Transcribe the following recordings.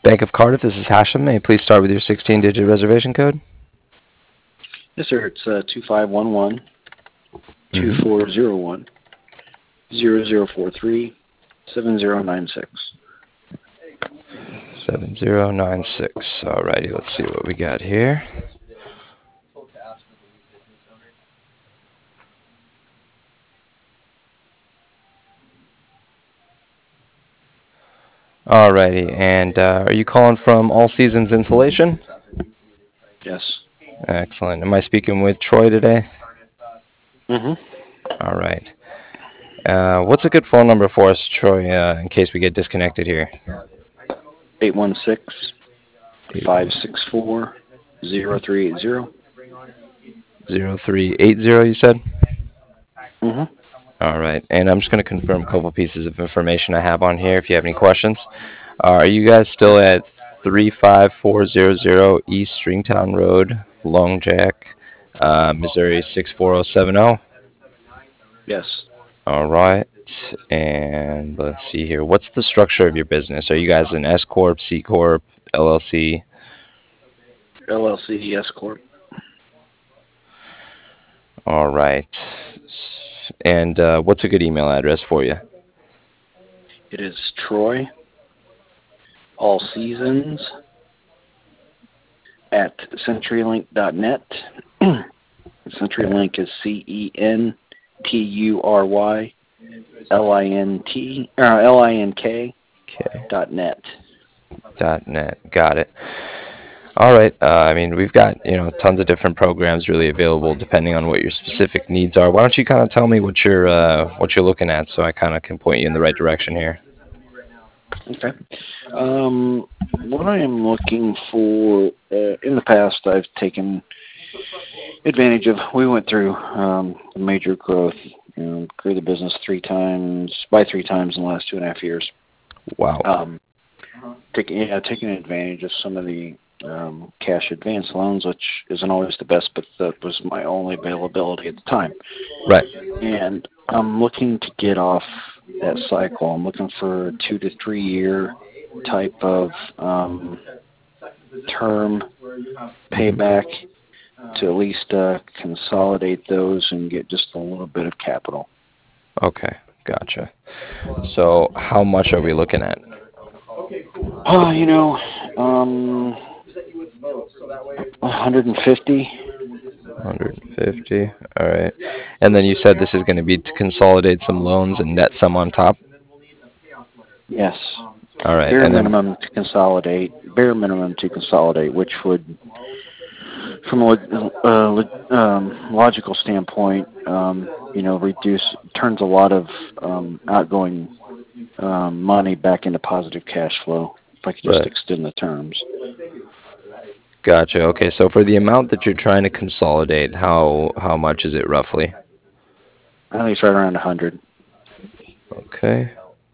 Bank of Cardiff, this is Hashem. May I please start with your 16-digit reservation code? Yes, sir. It's 2511 Mm-hmm. 2401 0043 7096. 7096. Alrighty, let's see what we got here. Alrighty, and are you calling from All Seasons Insulation? Yes. Excellent. Am I speaking with Troy today? Mm-hmm. All right. What's a good phone number for us, Troy, in case we get disconnected here? 816 564 0380. 0380, you said? Mm-hmm. All right. And I'm just going to confirm a couple pieces of information I have on here if you have any questions. Are you guys still at 35400 East Stringtown Road, Long Jack, Missouri 64070? Yes. All right. And let's see here. What's the structure of your business? Are you guys an S Corp, C Corp, LLC? LLC, S Corp. All right. And what's a good email address for you? It is Troy, all seasons, at CenturyLink.net. CenturyLink is CenturyLink.net. Okay. .net. Got it. All right. I mean, we've got tons of different programs really available depending on what your specific needs are. Why don't you kind of tell me what you're looking at so I kind of can point you in the right direction here? Okay. What I am looking for, in the past, I've taken advantage of. We went through major growth. Grew the business three times in the last 2.5 years. Wow. Taking advantage of some of the cash advance loans, which isn't always the best, but that was my only availability at the time. Right. And I'm looking to get off that cycle. I'm looking for a 2 to 3 year type of term payback to at least consolidate those and get just a little bit of capital. Okay. Gotcha. So how much are we looking at? 150. 150. All right. And then you said this is going to be to consolidate some loans and net some on top? Yes. All right. Bare And then minimum to consolidate, which would, from a logical standpoint, turns a lot of outgoing money back into positive cash flow if I could just extend the terms. Gotcha. Okay. So for the amount that you're trying to consolidate, how much is it roughly? I think it's right around 100. Okay.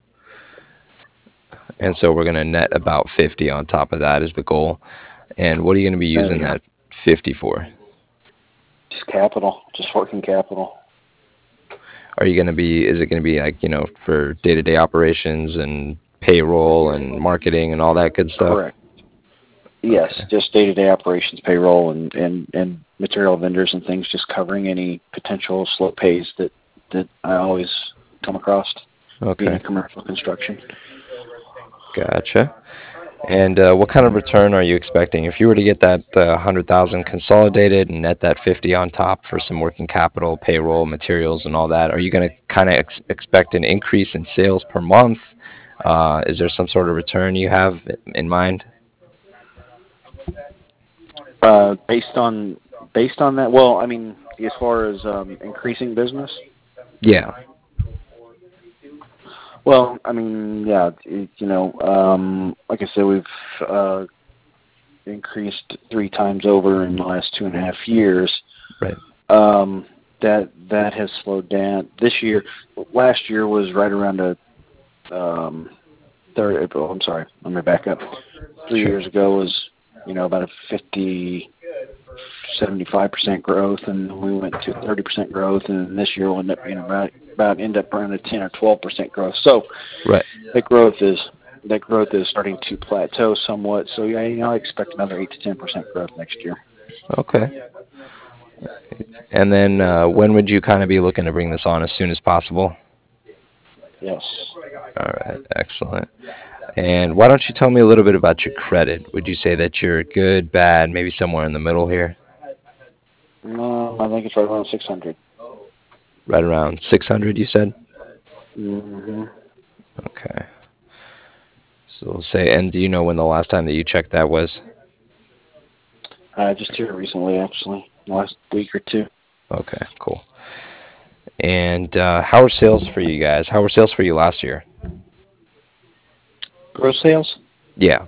And so we're going to net about 50 on top of that is the goal. And what are you going to be using that 50 for? Just capital, just working capital. Is it going to be like, for day-to-day operations and payroll and marketing and all that good stuff? Correct. Yes, just day-to-day operations, payroll, and material vendors and things, just covering any potential slow pays that I always come across being in commercial construction. Gotcha. And what kind of return are you expecting? If you were to get that 100,000 consolidated and net that 50 on top for some working capital, payroll, materials, and all that, are you going to kind of expect an increase in sales per month? Is there some sort of return you have in mind? Based on that, well, I mean, as far as increasing business. Yeah. Well, I mean, yeah, like I said, we've increased 3 times over in the last 2.5 years. Right. That has slowed down. Last year was right around a 30. Oh, I'm sorry. Let me back up. 3 years ago was about a 75% growth, and we went to 30% growth, and this year will end up being around a 10 or 12% growth. So right. the growth is that growth is starting to plateau somewhat. So yeah, I expect another 8 to 10% growth next year. Okay. And then when would you kind of be looking to bring this on as soon as possible? Yes. All right, excellent. And why don't you tell me a little bit about your credit? Would you say that you're good, bad, maybe somewhere in the middle here? I think it's right around 600. Right around 600, you said? Mm-hmm. Okay. So we'll say, and do you know when the last time that you checked that was? Just here recently, actually, last week or two. Okay, cool. And how are sales for you guys? How were sales for you last year? Gross sales? Yeah,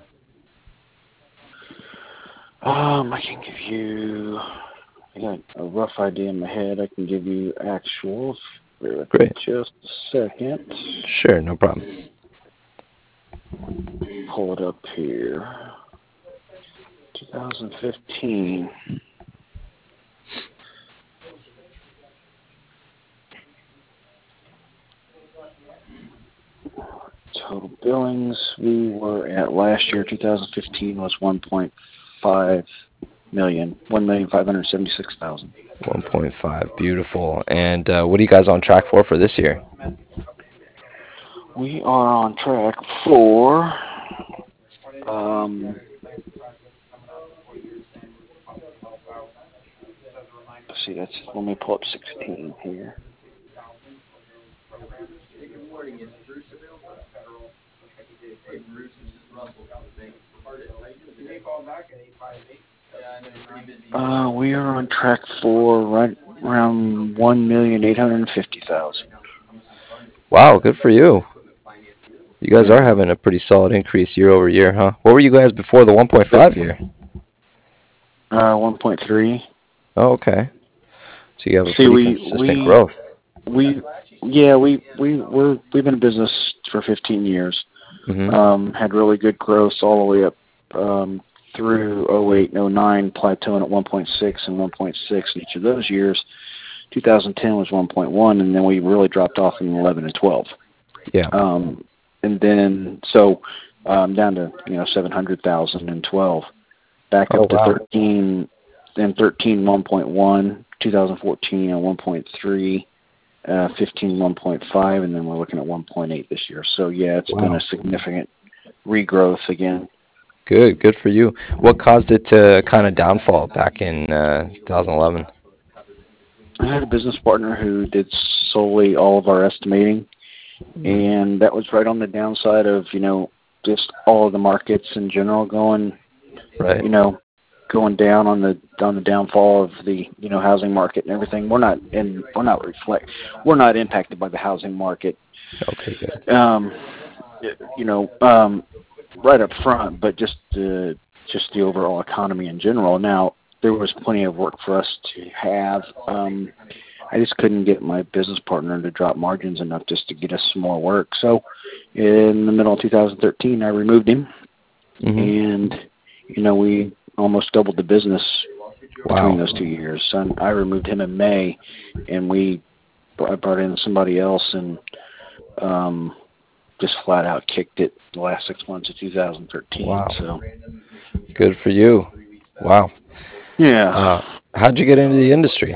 I can give you. I got a rough idea in my head. I can give you actual. Bear with me great. just a second. Sure, no problem. Pull it up here. 2015. Total billings we were at last year, 2015, was 1.5 million, 1,576,000. 1.5, beautiful. And what are you guys on track for this year? We are on track for. Um, let's see, that's let me pull up 16 here. We are on track for right around 1,850,000. Wow, good for you. You guys are Yeah. having a pretty solid increase year over year, huh? What were you guys before the 1.5 year? 1.3. Oh, okay. So you have a See, pretty consistent we growth. we yeah we've been in business for 15 years. Hmm. Had really good growth all the way up through '08 and '09, plateauing at 1.6 and 1.6 in each of those years. 2010 was 1.1, and then we really dropped off in 11 and 12. Yeah. And then down to 700,000 in 12, back Oh, up to wow. 13, then 13 1.1, 2014 and 1.3. 15 1.5, and then we're looking at 1.8 this year. So yeah, it's been a Wow. significant regrowth again. Good. Good for you. What caused it to kind of downfall back in 2011? I had a business partner who did solely all of our estimating, and that was right on the downside of just all of the markets in general Right. you know going down on the downfall of the housing market and everything. We're not impacted by the housing market. Okay, good. Um, you know, right up front, but just the overall economy in general. Now, there was plenty of work for us to have. I just couldn't get my business partner to drop margins enough just to get us some more work. So, in the middle of 2013, I removed him, Hmm. and we almost doubled the business between Wow. those 2 years. So I removed him in May, and I brought in somebody else, and um, just flat out kicked it the last 6 months of 2013. Wow. So Good for you. Wow. yeah, Uh, how'd you get into the industry?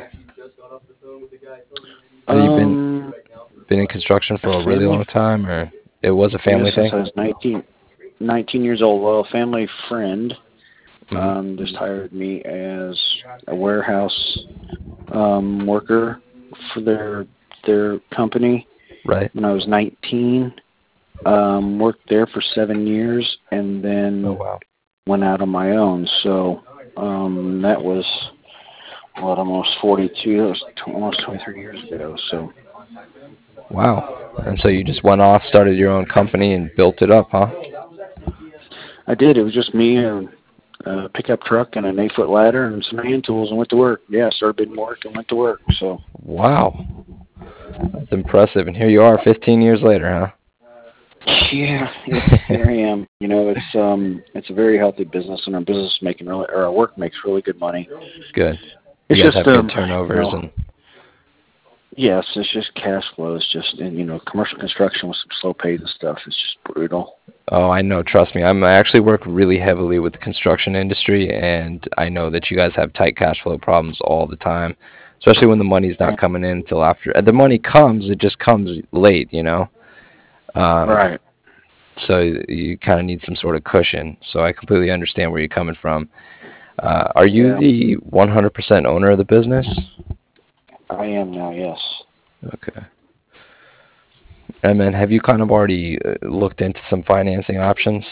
Have you been in construction a for a really family. long time, or it was a Yeah, family since thing? I was 19 years old. Well, a family friend Hmm. just hired me as a warehouse worker for their company Right. when I was 19. Worked there for 7 years, and Oh, then wow. went out on my own. So that was almost 42. That was almost 23 years ago. So Wow. And so you just went off, started your own company, and built it up, huh? I did. It was just me and a pickup truck and an 8-foot ladder and some hand tools and went to work. Yeah, started bidding work and went to work. So Wow. That's impressive. And here you are 15 years later, yeah, huh? here I am. It's a very healthy business, and our work makes really good money. Good. You It's guys just have good turnovers and yes, it's just cash flow. It's just, and commercial construction with some slow pays and stuff. It's just brutal. Oh, I know. Trust me. I actually work really heavily with the construction industry, and I know that you guys have tight cash flow problems all the time, especially when the money's not coming in until after. The money comes, it just comes late, you know. Um, Right. so you kind of need some sort of cushion. So I completely understand where you're coming from. Are you Yeah, the 100% owner of the business? I am now. Yes. Okay. And then have you kind of already looked into some financing options?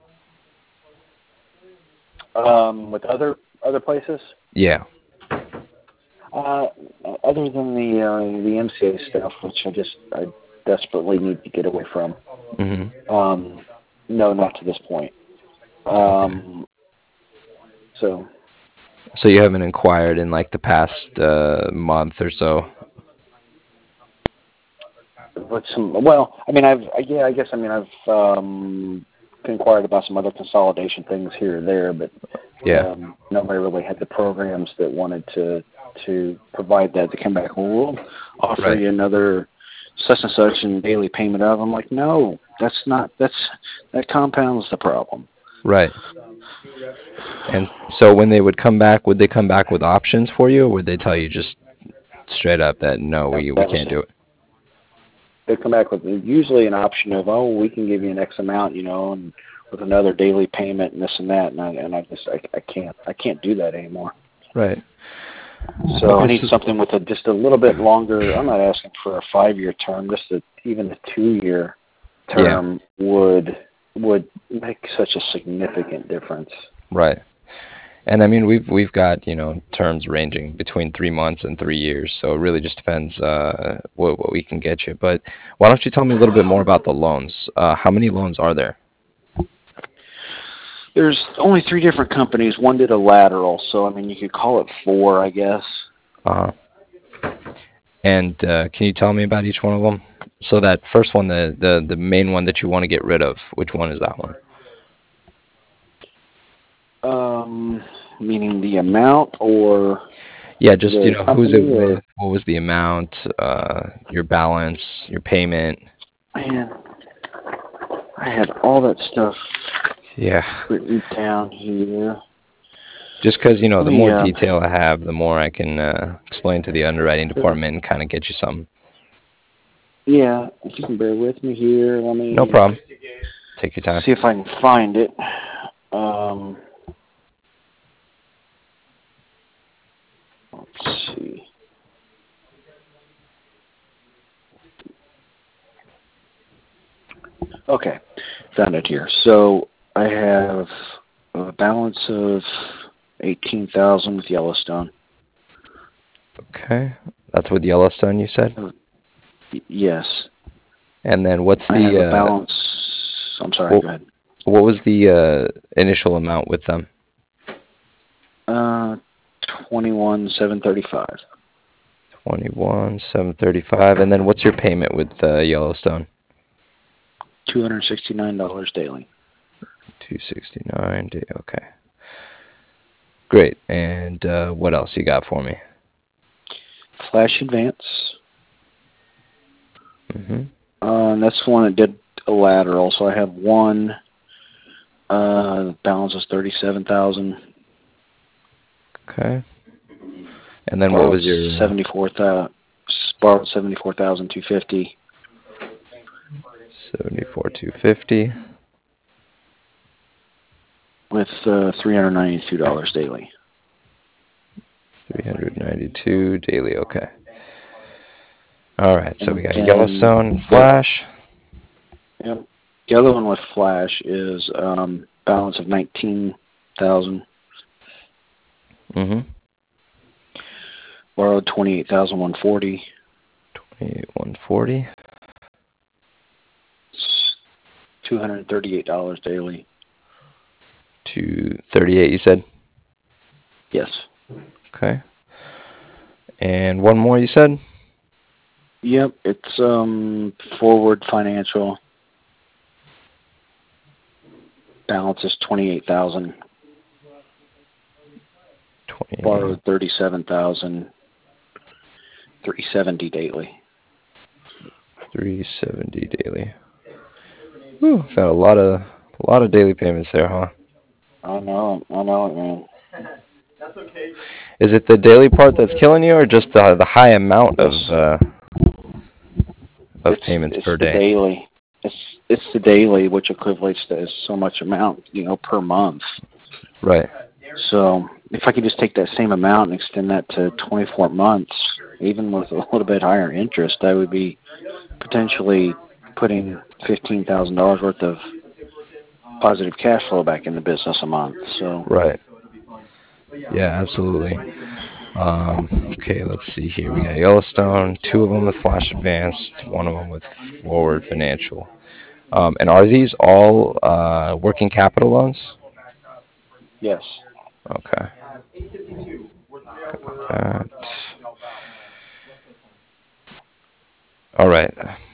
With other places, Yeah. uh, other than the MCA stuff, which I desperately need to get away from. Hmm. Um, no, not to this point. Okay. Um, so, So you haven't inquired in like the past month or so? with some, well, I mean, yeah, I guess, I mean, I've inquired about some other consolidation things here and there, but Yeah. nobody really had the programs that wanted to provide that to come back. Well, we'll offer Right. you another such and such and daily payment of. I'm like, no, that compounds the problem. Right. And so when they would come back, would they come back with options for you, or would they tell you just straight up that no, we That was can't it. do it? They come back with usually an option of, oh, we can give you an X amount, and with another daily payment and this and that, and I can't do that anymore. Right. So I Okay. need So, something with just a little bit longer. I'm not asking for a 5-year term. Even a 2-year yeah. term would make such a significant difference. Right. And I mean, we've got terms ranging between 3 months and 3 years, so it really just depends what we can get you. But why don't you tell me a little bit more about the loans? How many loans are there? There's only 3 different companies. One did a lateral, so I mean you could call it 4, I guess. Uh, and can you tell me about each one of them? So that first one, the main one that you want to get rid of, which one is that one? Meaning the amount or Yeah, just the who's it company or with, what was the amount, your balance, your payment. man, I had all that stuff Yeah. written down here. Just because Let the me more detail I have, the more I can explain to the underwriting sure. department and kind of get you some. Yeah, if you can bear with me here, let No me problem. Take your time. see if I can find it. Um, let's see. Okay, found it here. So I have a balance of 18,000 with Yellowstone. Okay. That's with Yellowstone, you said? Yes, And then what's I have a the balance. I'm sorry. what, Go ahead. what was the initial amount with them? Uh, 21,735. 21,735. And then what's your payment with Yellowstone? $269 daily. 269. Okay. Great. And what else you got for me? Flash advance. Hmm. And that's the one that did a lateral. So I have one. Balance is 37,000. Okay. And then what Borrowed was your 74,000. Borrowed 74,250 74,250 with $392 daily. 392 daily? Okay. All right. So we And got then Yellowstone, Flash. yep, the other one with Flash is balance of 19,000. Mm-hmm. Borrowed 28,140. 140 $238 daily. to 38. You said. Yes. Okay. And one more. You said. Yep. It's Forward Financial. Balance is 28,000. 20. Borrowed 37,370 daily. 370 daily. Whew, got a lot of daily payments there, huh? I know it, man. Is it the daily part that's killing you, or just the high amount Yes, of payments it's per the day? daily. It's the daily, which equates to so much amount, per month. Right. So if I could just take that same amount and extend that to 24 months, even with a little bit higher interest, I would be potentially putting $15,000 worth of positive cash flow back in the business a month. So Right. Yeah, absolutely. Okay, let's see here. We got Yellowstone, two of them with Flash Advanced, one of them with Forward Financial. And are these all working capital loans? yes, Okay. That. All right.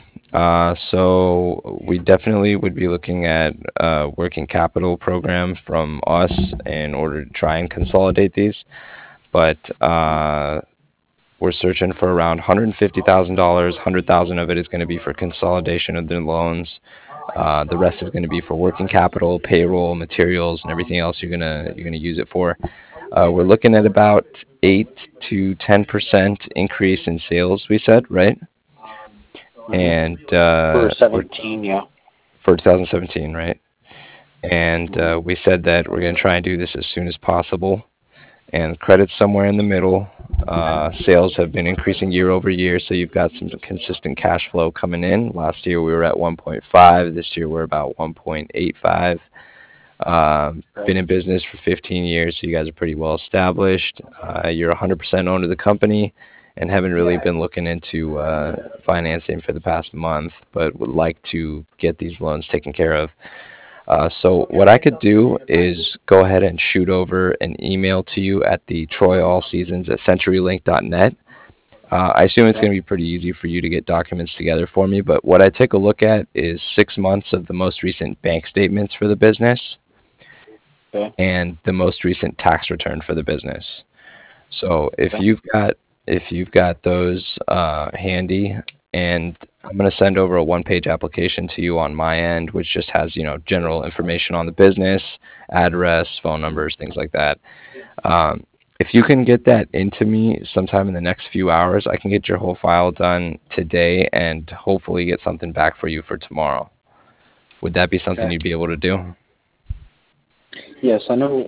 So we definitely would be looking at a working capital program from us in order to try and consolidate these. But we're searching for around $150,000. 100,000 of it is going to be for consolidation of the loans. The rest is going to be for working capital, payroll, materials, and everything else you're gonna use it for. We're looking at about 8 to 10% increase in sales. We said right, and for we're 17, yeah. for 2017, right? And we said that we're going to try and do this as soon as possible. And credit's somewhere in the middle. Sales have been increasing year over year, so you've got some consistent cash flow coming in. Last year we were at 1.5. This year we're about 1.85. Right. Been in business for 15 years, so you guys are pretty well established. You're 100% owned of the company and haven't really been looking into financing for the past month, but would like to get these loans taken care of. So what I could do is go ahead and shoot over an email to you at the Troy All Seasons at CenturyLink.net. I assume it's Okay. going to be pretty easy for you to get documents together for me, but what I take a look at is 6 months of the most recent bank statements for the business Okay. and the most recent tax return for the business. So Okay. if you've got those handy, and I'm going to send over a one-page application to you on my end, which just has general information on the business, address, phone numbers, things like that. Um, if you can get that into me sometime in the next few hours, I can get your whole file done today and hopefully get something back for you for tomorrow. Would that be something Okay. you'd be able to do? Yes, I know.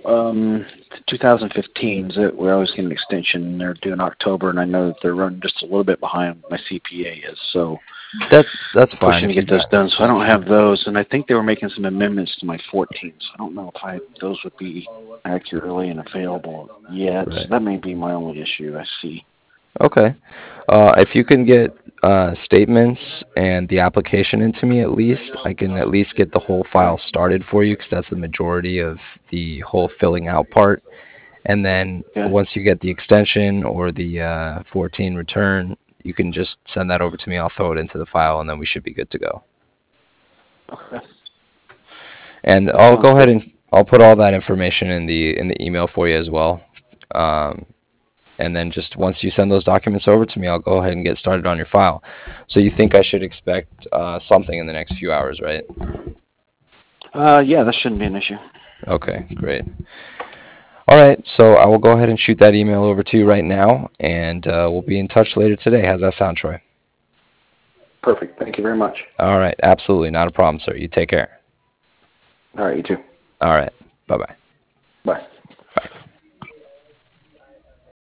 2015s that we're always getting an extension. They're due in October, and I know that they're running just a little bit behind my CPA is. So That's fine pushing to if you get those got. done. So I don't have those, and I think they were making some amendments to my 14s. I don't know if those would be accurately and available yet. So Right. that may be my only issue. I see. Okay. If you can get statements and the application into me at least, I can at least get the whole file started for you because that's the majority of the whole filling out part. And then Okay. once you get the extension or the 14 return, you can just send that over to me. I'll throw it into the file, and then we should be good to go. Okay. And That I'll sounds go ahead good. and I'll put all that information in the email for you as well. Um, and then just once you send those documents over to me, I'll go ahead and get started on your file. So you think I should expect something in the next few hours, right? Yeah, that shouldn't be an issue. Okay, great. All right, so I will go ahead and shoot that email over to you right now, and we'll be in touch later today. How's that sound, Troy? Perfect. Thank you very much. All right, absolutely, not a problem, sir. You take care. All right, you too. All right, bye bye. Bye.